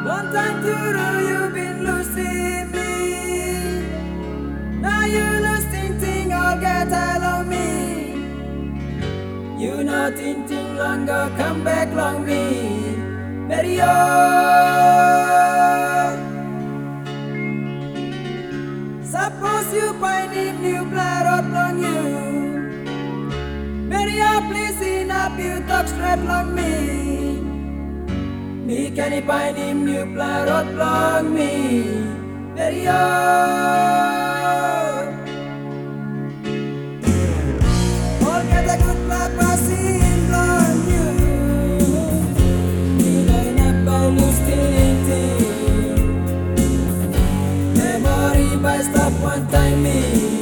Long time through you've been losing me. Now you lose think I'll get along me. You not think longer come back long me. Mario. Suppose you find him new blood out on you. Mario, please enough you talk straight long me. Me can he find him new blood out long me. Mario. Forget a good blood passing on you. Me line up by loose thinking. Memory by stop one time me.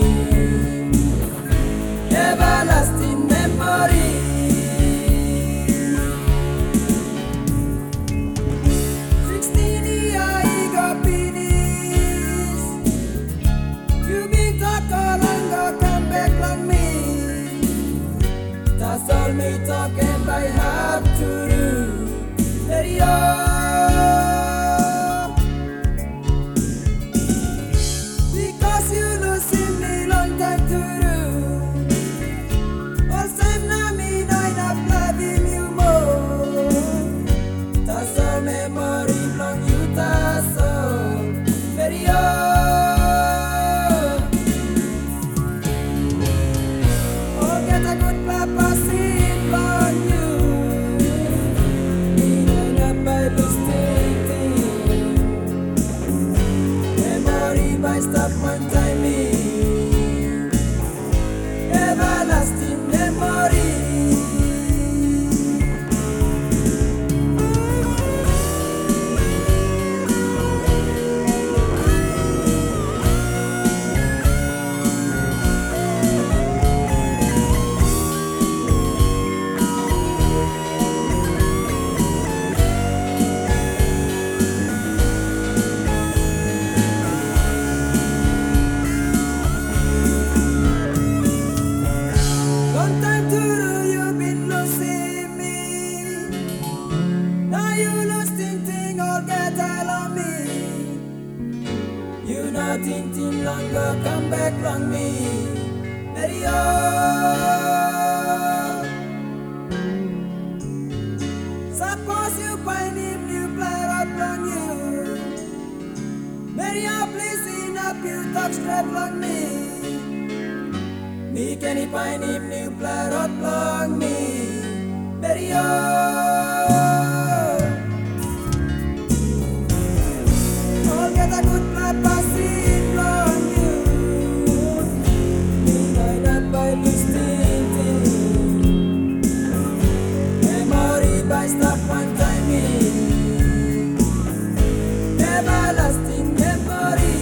Everlasting memory. 16 years I got finished. You been talk all longer come back like me. That's all me talking by have to do. Mario. Because you losing me long time to do. All time now me not loving you more. That's all memory long you that's all. Mario. Oh, get a good blood passing on you. Me not by listening. Memory by stop one time me. Everlasting memory. Long time through you've been losing me. Now you lose think all get along me. You not think longer come back long me. Mario. Suppose you find him new blood out on you. Mario, please enough you talk straight long me. Me can he find him new blood out long me. Mario. All get a good blood passing on you. Me line up by listening. Memory by stop one time me. Everlasting memory.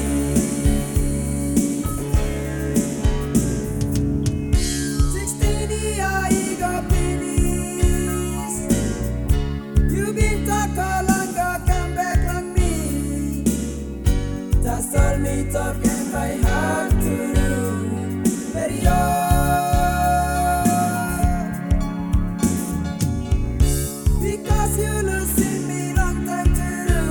16 years I got finished. You been talk all longer come back like me. That's all me talking by heart to do. Mario. Because you losing me long time to do.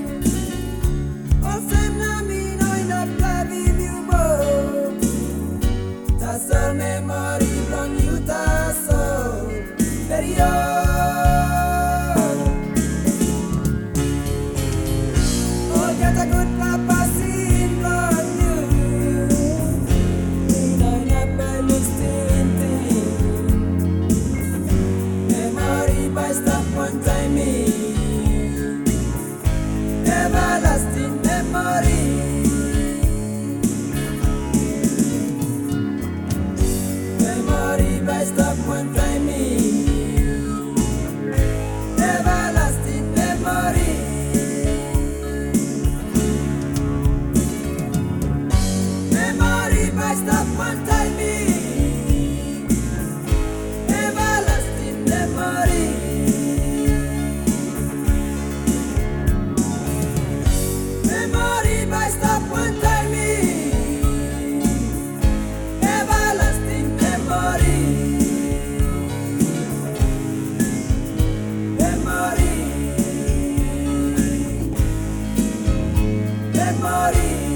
All time now me not loving you more. That's all memory from you that's all. Mario. Oh, get a good blood passing on you. Me not by listening. Memory by stop one time me. Everlasting memory. Memory by stop one time me. Everlasting memory. morire.